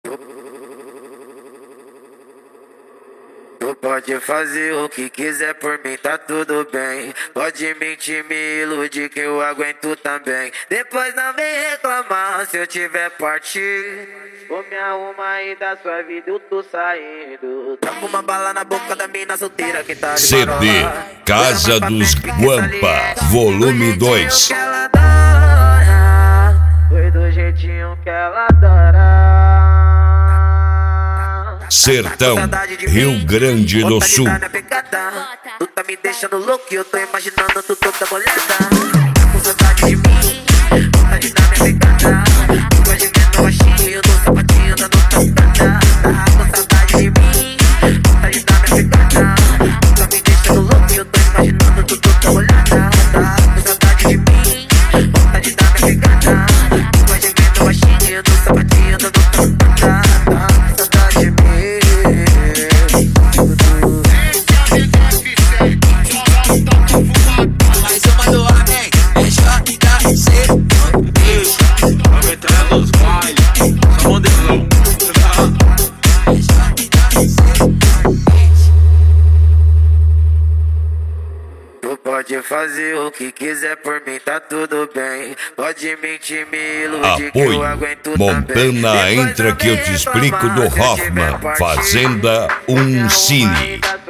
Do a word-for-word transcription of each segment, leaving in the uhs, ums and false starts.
Tu pode fazer o que quiser por mim, tá tudo bem. Pode mentir, me iludir que eu aguento também. Depois não vem reclamar se eu tiver partir. Vou me arrumar e da sua vida eu tô saindo. Tá com uma bala na boca da mina solteira que tá de C D marola. Casa dos Guampa, volume dois. Foi do jeitinho que ela adora. Sertão, Rio Grande do Sul. Tu tá me deixando louco e eu tô imaginando tu toda molhada. Com saudade de mim, vontade da minha pegada. Tu vai gemendo baixinho e eu tô sapatinho dando cascada. Com saudade de mim, vontade da minha pegada. Tu tá me deixando louco e eu tô imaginando tu toda molhada. Com saudade de mim, vontade da minha pegada. Tu vai gemendo baixinho e eu tô sapatinho dando cascada. Com saudade de mim. Tu pode fazer o que quiser por mim, tá tudo bem. Pode mentir, me iludir que eu aguento também. Montana, entra que eu te explico do Hoffman. Fazenda um Cine. Tá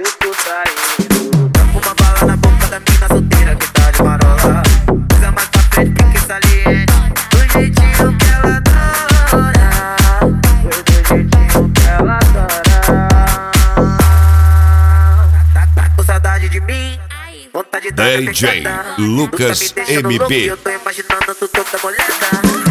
com uma bala na boca da mina solteira que tá de marola. Coisa mais pra frente que saliente. Do jeitinho que ela adora. Foi do jeitinho que ela adora. Tá, tá com saudade de mim? Vontade da D J Lucas M P. Eu tô imaginando tu toda molhada.